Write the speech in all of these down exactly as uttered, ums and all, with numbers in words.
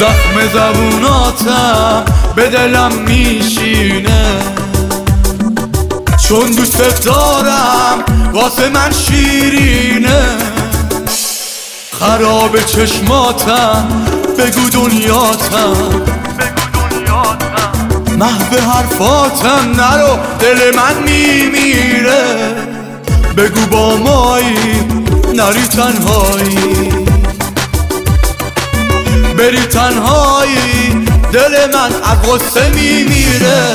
زخم زبوناتم به دلم میشینه، چون دوست دارم واسه من شیرینه. خراب چشماتم بگو دنیاتم، محو حرفاتم نرو دل من میمیره. بگو با مایی نری تنهایی، بری تنهایی دل من از غصه میمیره.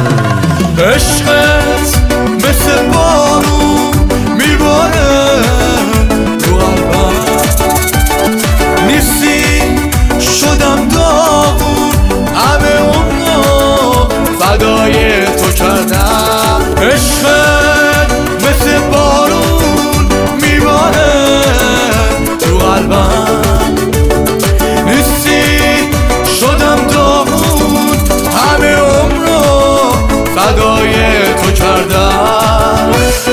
عشقت مثل بارون میباره تو قلبم، نیستی شدم داغون، همه عمرو فدای تو کردم. عشقت مثل بارون میباره تو قلبم، نیستی شدم داغون، همه عمرو فدای تو کردم.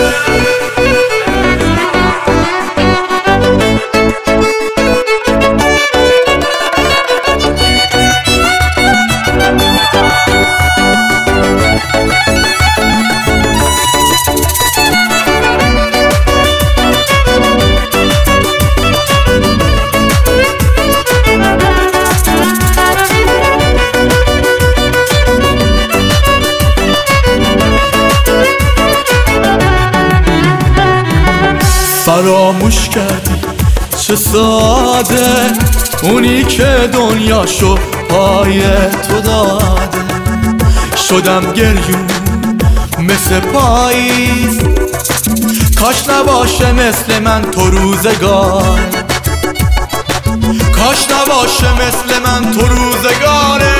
فراموش کردی چه ساده اونی که دنیاشو پای تو داده. شدم گریون مثل پاییز، کاش نباشه مثل من تو روزگار، کاش نباشه مثل من تو روزگاره.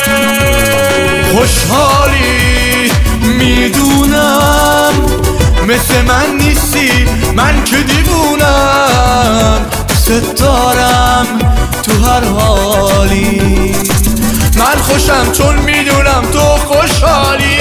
خوشحالی میدونم مثل من نیستی، من که دیوونم، دوست دارم تو هر حالی. من خوشم چون میدونم تو خوشحالی.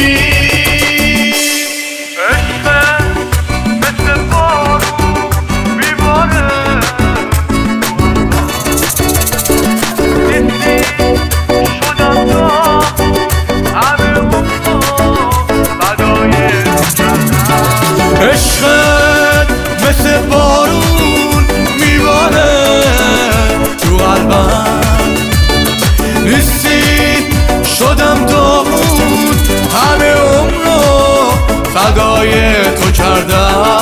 عشقت مثل بارون میباره تو قلبم، نیستی شدم داغون، همه عمرو فدای تو کردم.